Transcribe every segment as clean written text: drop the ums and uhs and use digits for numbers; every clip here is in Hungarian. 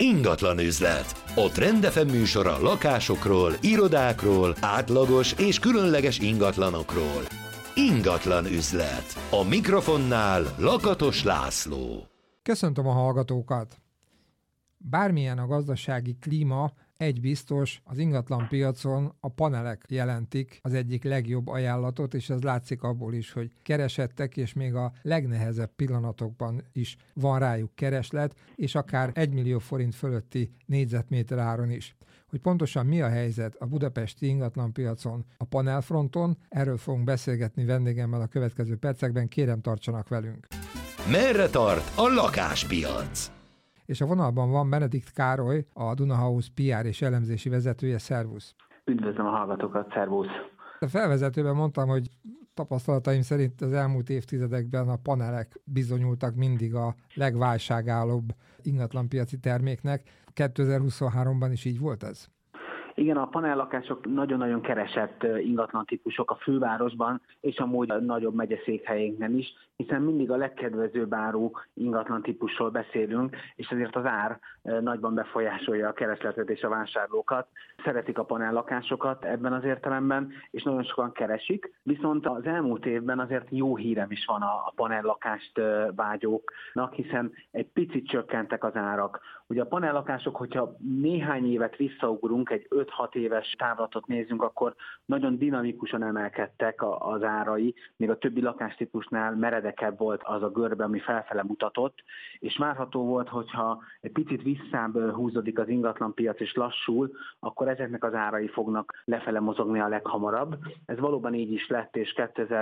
Ingatlan üzlet. A Trend FM műsora lakásokról, irodákról, átlagos és különleges ingatlanokról. Ingatlan üzlet. A mikrofonnál Lakatos László. Köszöntöm a hallgatókat! Bármilyen a gazdasági klíma, egy biztos, az ingatlan piacon a panelek jelentik az egyik legjobb ajánlatot, és ez látszik abból is, hogy keresettek, és még a legnehezebb pillanatokban is van rájuk kereslet, és akár 1 millió forint fölötti négyzetméter áron is. Hogy pontosan mi a helyzet a budapesti ingatlanpiacon a panelfronton, erről fogunk beszélgetni vendégemmel a következő percekben, kérem tartsanak velünk. Merre tart a lakáspiac? És a vonalban van Benedikt Károly, a Dunahouse PR és elemzési vezetője. Szervusz! Üdvözlöm a hallgatókat, szervusz! A felvezetőben mondtam, hogy tapasztalataim szerint az elmúlt évtizedekben a panelek bizonyultak mindig a legválságállóbb ingatlanpiaci terméknek. 2023-ban is így volt ez? Igen, a panellakások nagyon-nagyon keresett ingatlan típusok a fővárosban, és amúgy a nagyobb megyeszékhelyénkben is, hiszen mindig a legkedvezőbb áru ingatlan típusról beszélünk, és ezért az ár nagyban befolyásolja a keresletet és a vásárlókat. Szeretik a panellakásokat ebben az értelemben, és nagyon sokan keresik, viszont az elmúlt évben azért jó hírem is van a panellakást vágyóknak, hiszen egy picit csökkentek az árak. Ugye a panellakások, hogyha néhány évet visszaugrunk, egy 5-6 éves távlatot nézzünk, akkor nagyon dinamikusan emelkedtek az árai, még a többi lakástípusnál meredekebb volt az a görbe, ami felfele mutatott, és várható volt, hogyha egy picit visszább húzódik az ingatlanpiac és lassul, akkor ezeknek az árai fognak lefele mozogni a leghamarabb. Ez valóban így is lett, és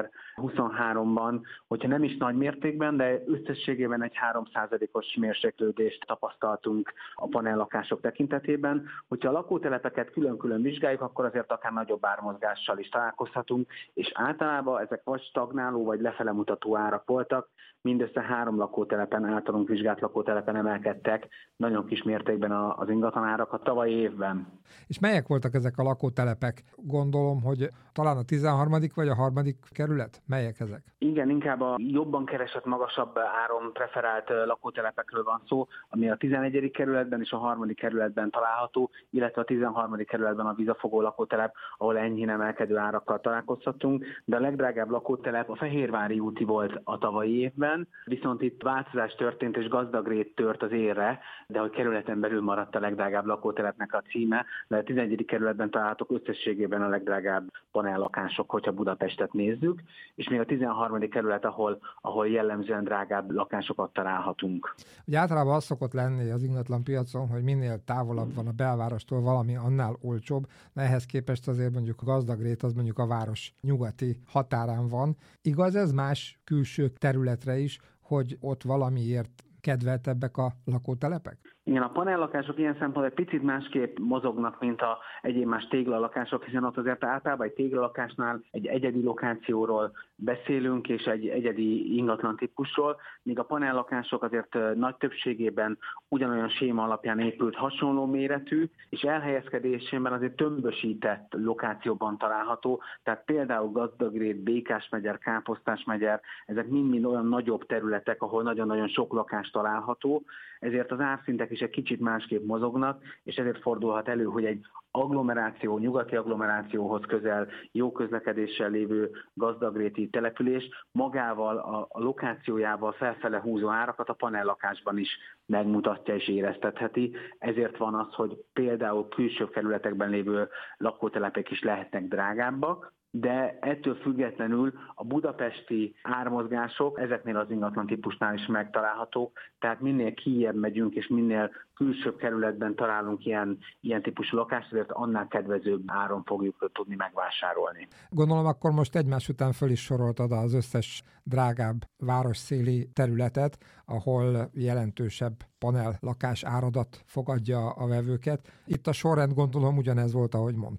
2023-ban, hogyha nem is nagy mértékben, de összességében egy 3%-os mérséklődést tapasztaltunk a panellakások tekintetében. Hogyha a lakótelepeket külön-külön vizsgáljuk, akkor azért akár nagyobb ármozgással is találkozhatunk, és általában ezek vagy stagnáló, vagy lefele mutató árak voltak. Mindössze 3 lakótelepen, általunk vizsgált lakótelepen emelkedtek nagyon kis mértékben az ingatlanárak a tavalyi évben. És melyek voltak ezek a lakótelepek? Gondolom, hogy talán a 13. vagy a 3. kerület? Melyek ezek? Igen, inkább a jobban keresett, magasabb áron preferált lakótelepekről van szó, ami a 11. kerületben és a 3. kerületben található, illetve a 13. kerületben a vízafogó lakótelep, ahol enyhén emelkedő árakkal találkozhatunk, de a legdrágább lakótelep a Fehérvári úti volt a tavalyi évben, viszont itt változás történt és Gazdagrét tört az érre, de hogy kerületen belül maradt a legdrágább lakótelepnek a címe, de a 11. kerületben találhatók összességében a legdrágább panellakások, hogyha Budapestet nézzük, és még a 13. kerület, ahol jellemzően drágább lakásokat találhatunk. Ugye általában az szokott lenni az ingatlanpiacon, hogy minél távolabb van a belvárostól valami, annál olcsóbb, de ehhez képest azért mondjuk a Gazdagrét az mondjuk a város nyugati határán van. Igaz ez más külső területre is, hogy ott valamiért kedveltebbek a lakótelepek? Igen, a panellakások ilyen szempontból egy picit másképp mozognak, mint a egyéb más téglalakások, hiszen ott azért általában egy téglalakásnál egy egyedi lokációról beszélünk, és egy egyedi ingatlan típusról, míg a panellakások azért nagy többségében ugyanolyan séma alapján épült, hasonló méretű, és elhelyezkedésében azért tömbösített lokációban található, tehát például Gazdagrét, Békásmegyer, Káposztásmegyer, ezek mind-mind olyan nagyobb területek, ahol nagyon-nagyon sok lakás található, ezért az árszintek is egy kicsit másképp mozognak, és ezért fordulhat elő, hogy egy agglomeráció, nyugati agglomerációhoz közel, jó közlekedéssel lévő gazdagréti település magával, a lokációjával felfele húzó árakat a panellakásban is megmutatja és éreztetheti. Ezért van az, hogy például külső kerületekben lévő lakótelepek is lehetnek drágábbak, de ettől függetlenül a budapesti ármozgások ezeknél az ingatlan típusnál is megtalálhatók, tehát minél kijebb megyünk, és minél külsőbb kerületben találunk ilyen típusú lakást, azért annál kedvezőbb áron fogjuk tudni megvásárolni. Gondolom, akkor most egymás után föl is soroltad az összes drágább városszéli területet, ahol jelentősebb panel lakás áradat fogadja a vevőket. Itt a sorrend gondolom ugyanez volt, ahogy mondtad.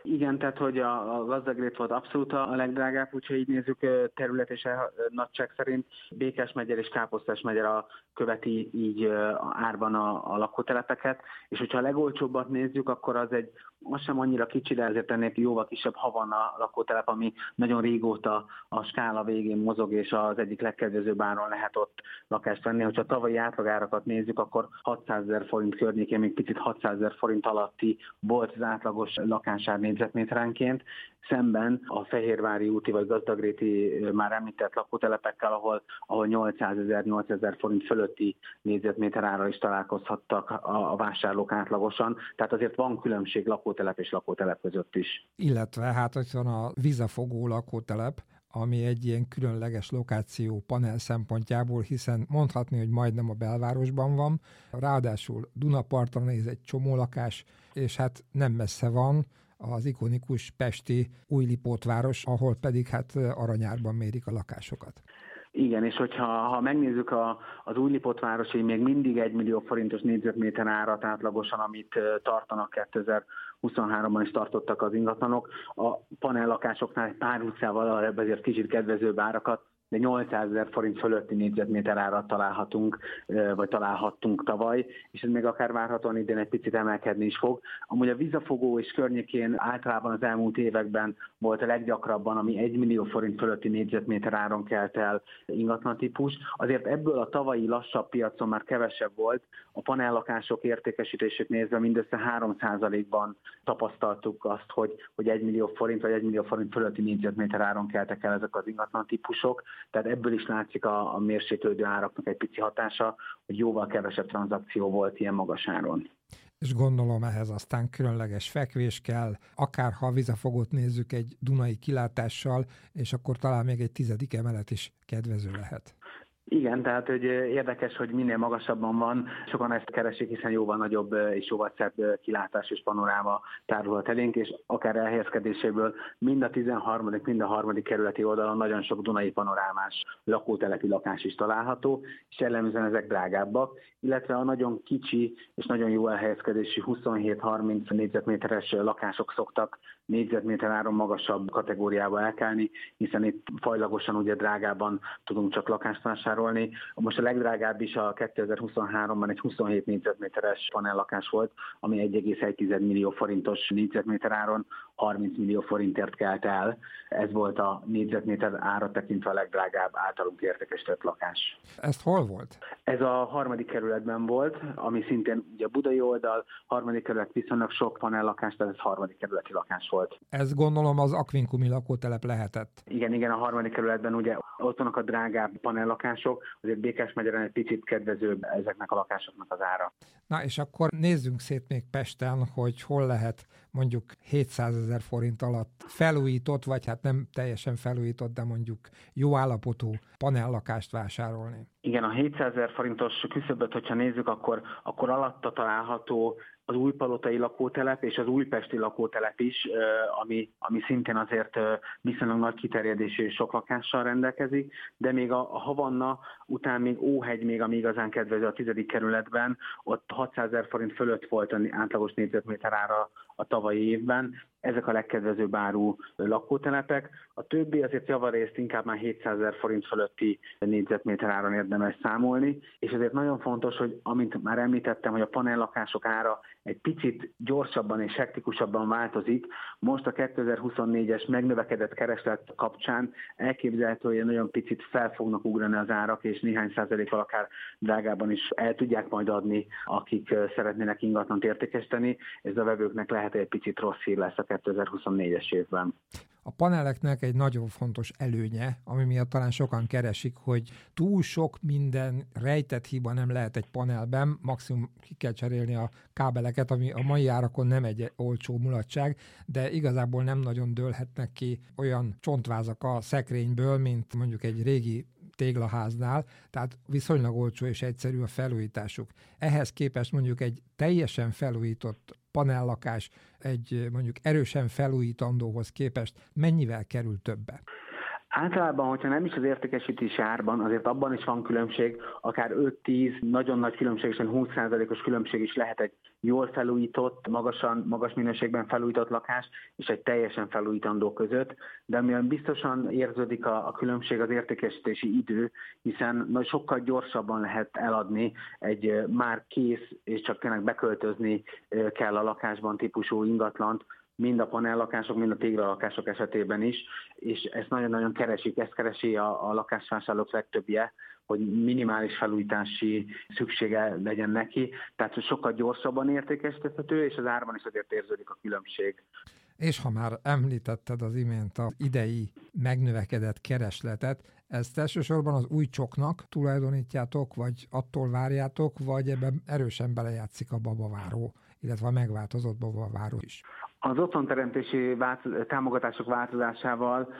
Igen, tehát hogy a gazdagrét volt abszolút a legdrágább, úgyhogy így nézzük terület és nagyság szerint. Békás-megyer és Káposztás-megyer követi így árban a lakótelepeket, és hogyha a legolcsóbbat nézzük, akkor az sem annyira kicsi, de ezért ennél jóval kisebb Havanna lakótelep, ami nagyon régóta a skála végén mozog, és az egyik legkedvezőbb áron lehet ott lakást venni. Hogyha tavalyi átlagárakat nézzük, akkor 600 000 forint környékén, még picit 600 000 forint alatti volt az átlagos lakásár négyzetméterenként, szemben a Fehérvári úti vagy Gazdagréti már említett lakótelepekkel, ahol 800 000 forint fölötti négyzetméter árral is találkozhattak a vásárlók átlagosan. Tehát azért van különbség lakótelep és lakótelep között is. Illetve hát ott van a Vizafogó lakótelep, ami egy ilyen különleges lokáció panel szempontjából, hiszen mondhatni, hogy majdnem a belvárosban van, ráadásul Dunaparton néz egy csomó lakás, és hát nem messze van az ikonikus pesti Újlipótváros, ahol pedig hát aranyárban mérik a lakásokat. Igen, és ha megnézzük az Újlipótvárosi még mindig 1 millió forintos négyzetméter árat átlagosan, amit tartanak 2023-ban is tartottak az ingatlanok, a panellakásoknál egy pár utcával ezért kicsit kedvezőbb árakat, de 800 000 forint fölötti négyzetméter árat találhatunk, vagy találhattunk tavaly, és ez még akár várhatóan idén egy picit emelkedni is fog. Amúgy a Vizafogó és környékén általában az elmúlt években volt a leggyakrabban, ami 1 millió forint fölötti négyzetméter áron kelt el ingatlan típus. Azért ebből a tavalyi lassabb piacon már kevesebb volt. A panellakások értékesítését nézve mindössze 3%-ban tapasztaltuk azt, hogy 1 millió forint vagy 1 millió forint fölötti négyzetméter áron keltek el ezek az ingatlan típusok. Tehát ebből is látszik a mérséklődő áraknak egy pici hatása, hogy jóval kevesebb tranzakció volt ilyen magas áron. És gondolom ehhez aztán különleges fekvés kell, akár ha a Vizafogót nézzük egy dunai kilátással, és akkor talán még egy 10. emelet is kedvező lehet. Igen, tehát hogy érdekes, hogy minél magasabban van, sokan ezt keresik, hiszen jóval nagyobb és jóval szebb kilátás és panoráma tárulhat elénk, és akár elhelyezkedéséből mind a 13., mind a 3. kerületi oldalon nagyon sok dunai panorámás lakótelepi lakás is található, és jellemzően ezek drágábbak, illetve a nagyon kicsi és nagyon jó elhelyezkedési 27-30 négyzetméteres lakások szoktak négyzetméter áron magasabb kategóriába elkelni, hiszen itt fajlagosan ugye drágában tudunk csak lakást vásárolni. Most a legdrágább is a 2023-ban egy 27 négyzetméteres panellakás volt, ami 1,1 millió forintos négyzetméter áron 30 millió forintért kelt el. Ez volt a négyzetméter ára tekintve a legdrágább általunk értékesített lakás. Ez hol volt? Ez a 3. kerületben volt, ami szintén ugye a budai oldal, 3. kerület viszonylag sok panellakás, tehát ez 3. kerületi lakás volt. Ez gondolom az Aquincumi lakótelep lehetett. Igen, a 3. kerületben ugye ott vannak a drágább panellakások, azért Békás-megyeren egy picit kedvezőbb ezeknek a lakásoknak az ára. Na és akkor nézzünk szét még Pesten, hogy hol lehet mondjuk 700 000 forint alatt felújított, vagy hát nem teljesen felújított, de mondjuk jó állapotú panellakást vásárolni. Igen, a 700 000 forintos küszöböt, hogyha nézzük, akkor alatta található az újpalotai lakótelep és az újpesti lakótelep is, ami szintén azért viszonylag nagy kiterjedésű és sok lakással rendelkezik, de még a Havanna után még Óhegy még ami igazán kedvező a 10. kerületben, ott 600 000 forint fölött volt az átlagos négyzetméter ára a tavalyi évben. Ezek a legkedvezőbb áru lakótelepek. A többi azért javarészt inkább már 700 000 forint fölötti négyzetméter áron érdemes számolni, és ezért nagyon fontos, hogy amint már említettem, hogy a panellakások ára egy picit gyorsabban és hektikusabban változik, most a 2024-es megnövekedett kereslet kapcsán elképzelhető, hogy nagyon picit fel fognak ugrani az árak, és néhány százalékkal akár drágában is el tudják majd adni, akik szeretnének ingatlant értékesíteni. Ez a vevőknek lehet egy picit rossz hír lesz a 2024-es évben. A paneleknek egy nagyon fontos előnye, ami miatt talán sokan keresik, hogy túl sok minden rejtett hiba nem lehet egy panelben, maximum ki kell cserélni a kábeleket, ami a mai árakon nem egy olcsó mulatság, de igazából nem nagyon dőlhetnek ki olyan csontvázak a szekrényből, mint mondjuk egy régi téglaháznál, tehát viszonylag olcsó és egyszerű a felújításuk. Ehhez képest mondjuk egy teljesen felújított panellakás egy mondjuk erősen felújítandóhoz képest mennyivel kerül többe? Általában, hogyha nem is az értékesítési árban, azért abban is van különbség, akár 5-10, nagyon nagy különbségesen 20%-os különbség is lehet egy jól felújított, magas minőségben felújított lakás és egy teljesen felújítandó között, de amiben biztosan érződik a különbség az értékesítési idő, hiszen sokkal gyorsabban lehet eladni egy már kész és csak tényleg beköltözni kell a lakásban típusú ingatlant, mind a panellakások, mind a téglalakások esetében is, és ezt nagyon-nagyon keresik, ezt keresi a lakásvásárlók legtöbbje, hogy minimális felújítási szüksége legyen neki, tehát hogy sokkal gyorsabban értékesíthető, és az árban is azért érződik a különbség. És ha már említetted az imént az idei megnövekedett keresletet, ezt elsősorban az új csoknak tulajdonítjátok, vagy attól várjátok, vagy ebben erősen belejátszik a babaváró, illetve a megváltozott babaváró is? Az otthonteremtési támogatások változásával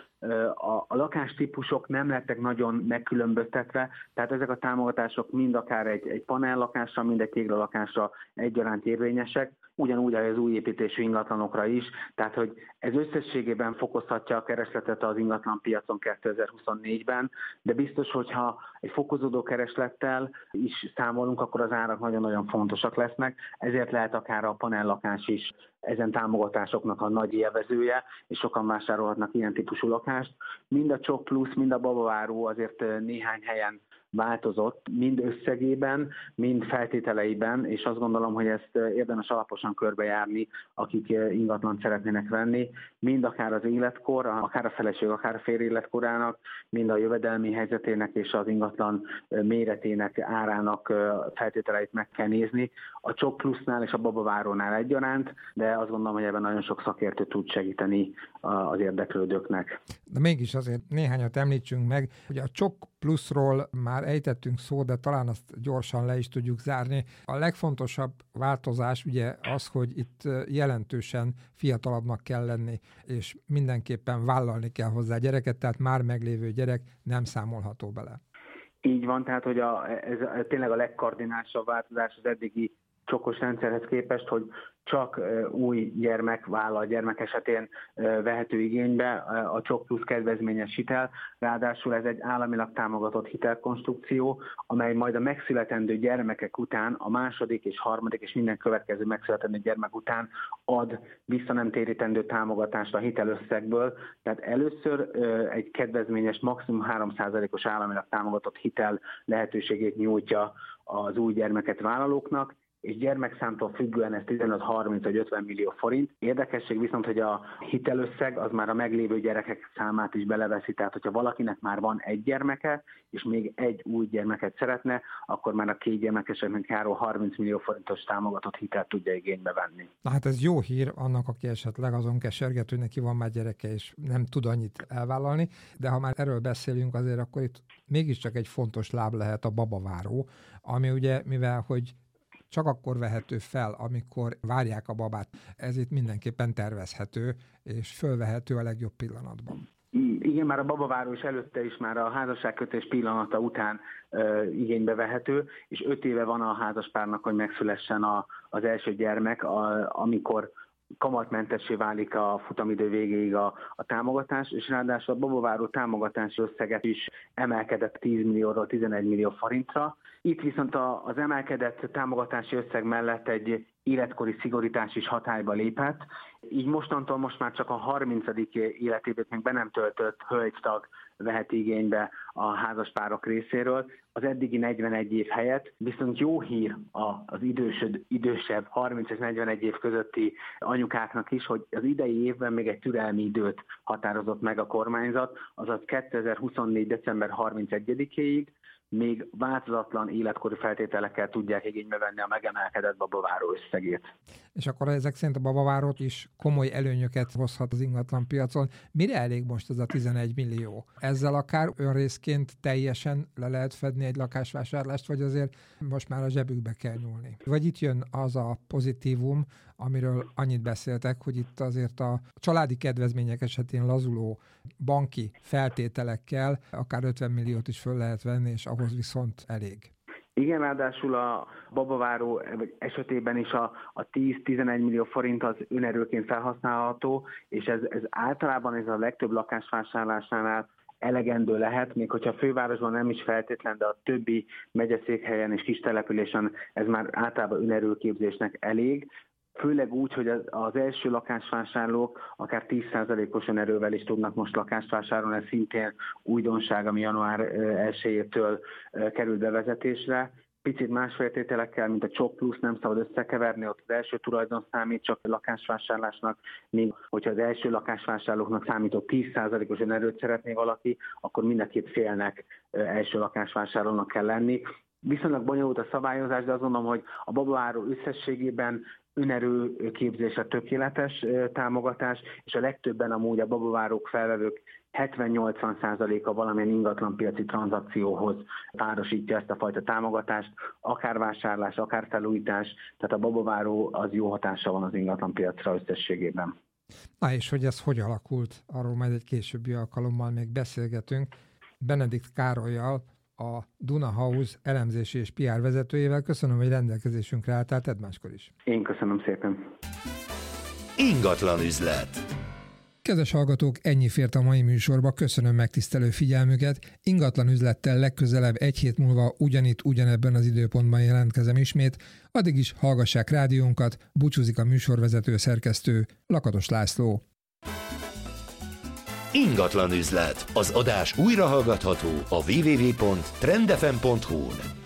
a lakástípusok nem lettek nagyon megkülönböztetve, tehát ezek a támogatások mind akár egy panellakásra, mind egy téglalakásra egyaránt érvényesek, ugyanúgy az új építésű ingatlanokra is, tehát hogy ez összességében fokozhatja a keresletet az ingatlanpiacon 2024-ben, de biztos, hogyha egy fokozódó kereslettel is számolunk, akkor az árak nagyon-nagyon fontosak lesznek, ezért lehet akár a panellakás is ezen támogatásoknak a nagy élvezője, és sokan vásárolhatnak ilyen típusú lakást. Mind a Csok Plusz, mind a babaváró azért néhány helyen változott, mind összegében, mind feltételeiben, és azt gondolom, hogy ezt érdemes alaposan körbejárni, akik ingatlant szeretnének venni, mind akár az életkor, akár a feleség, akár a férj életkorának, mind a jövedelmi helyzetének és az ingatlan méretének, árának feltételeit meg kell nézni. A Csok Plusznál és a babavárónál egyaránt, de azt gondolom, hogy ebben nagyon sok szakértő tud segíteni az érdeklődőknek. De mégis azért néhányat említsünk meg, hogy a Csok Pluszról már ejtettünk szó, de talán azt gyorsan le is tudjuk zárni. A legfontosabb változás ugye az, hogy itt jelentősen fiatalabbnak kell lenni, és mindenképpen vállalni kell hozzá gyereket, tehát már meglévő gyerek nem számolható bele. Így van, tehát hogy ez tényleg a legkardinálisabb változás az eddigi csokos rendszerhez képest, hogy csak új gyermek, vállal gyermek esetén vehető igénybe a Csok Plusz kedvezményes hitel. Ráadásul ez egy államilag támogatott hitelkonstrukció, amely majd a megszületendő gyermekek után, a második és harmadik és minden következő megszületendő gyermek után ad visszanemtérítendő támogatást a hitelösszegből. Tehát először egy kedvezményes, maximum 3%-os államilag támogatott hitel lehetőségét nyújtja az új gyermeket vállalóknak, és gyermekszámtól függően ez 15-30 vagy 50 millió forint. Érdekesség viszont, hogy a hitelösszeg az már a meglévő gyerekek számát is beleveszi, tehát hogyha valakinek már van egy gyermeke, és még egy új gyermeket szeretne, akkor már a 2 gyermekeseknek járó 30 millió forintos támogatott hitelt tudja igénybe venni. Na hát ez jó hír annak, aki esetleg azon keserget, hogy neki van már gyereke, és nem tud annyit elvállalni, de ha már erről beszélünk, azért akkor itt mégiscsak egy fontos láb lehet a babaváró, ami ugye, mivel hogy csak akkor vehető fel, amikor várják a babát. Ez itt mindenképpen tervezhető, és fölvehető a legjobb pillanatban. Igen, már a babaváró is előtte is már a házasságkötés pillanata után igénybe vehető, és 5 éve van a házaspárnak, hogy megszülessen az első gyermek, amikor kamatmentessé válik a futamidő végéig a támogatás, és ráadásul a babaváró támogatási összeget is emelkedett 10 millióról 11 millió forintra. Itt viszont az emelkedett támogatási összeg mellett egy életkori szigorítás is hatályba lépett, így mostantól most már csak a 30. életévét még be nem töltött hölgytag vehet igénybe a házaspárok részéről, az eddigi 41 év helyett, viszont jó hír az idősebb 30 és 41 év közötti anyukáknak is, hogy az idei évben még egy türelmi időt határozott meg a kormányzat, azaz 2024. december 31-éig, még változatlan életkori feltételekkel tudják igénybe venni a megemelkedett babaváró összegét. És akkor ezek szerint a babavárót is komoly előnyöket hozhat az ingatlan piacon. Mire elég most ez a 11 millió? Ezzel akár önrészként teljesen le lehet fedni egy lakásvásárlást, vagy azért most már a zsebükbe kell nyúlni? Vagy itt jön az a pozitívum, amiről annyit beszéltek, hogy itt azért a családi kedvezmények esetén lazuló banki feltételekkel akár 50 milliót is föl lehet venni, és ahhoz viszont elég. Igen, ráadásul a babaváró esetében is a 10-11 millió forint az önerőként felhasználható, és ez általában ez a legtöbb lakásvásárlásánál elegendő lehet, még hogyha a fővárosban nem is feltétlen, de a többi megyeszékhelyen és kis településen ez már általában önerőképzésnek elég. Főleg úgy, hogy az első lakásvásárlók akár 10%-os önerővel is tudnak most lakást vásárolni, ez szintén újdonság, ami január 1-től került bevezetésre. Picit más feltételekkel, mint a Csok Plusz, nem szabad összekeverni, ott az első tulajdon számít csak a lakásvásárlásnak, míg hogyha az első lakásvásárlóknak számított 10%-os önerőt szeretné valaki, akkor mind a két félnek első lakásvásárlónak kell lenni. Viszonylag bonyolult a szabályozás, de azt gondolom, hogy a babaváro összességében önerő képzése tökéletes támogatás, és a legtöbben amúgy a babavárók felvevők 70-80%-a valamilyen ingatlanpiaci tranzakcióhoz párosítja ezt a fajta támogatást, akár vásárlás, akár felújítás, tehát a babaváró az jó hatása van az ingatlanpiacra összességében. Na és hogy ez hogy alakult, arról majd egy későbbi alkalommal még beszélgetünk. Benedikt Károllyal, a Duna House elemzési és PR vezetőjével. Köszönöm, hogy rendelkezésünkre álltál, tedd máskor is. Én köszönöm szépen. Ingatlan üzlet. Kedves hallgatók, ennyi fért a mai műsorba, köszönöm megtisztelő figyelmüket. Ingatlan üzlettel legközelebb egy hét múlva ugyanebben az időpontban jelentkezem ismét. Addig is hallgassák rádiónkat, búcsúzik a műsorvezető szerkesztő Lakatos László. Ingatlan üzlet. Az adás újra hallgatható a www.trendfm.hu-n.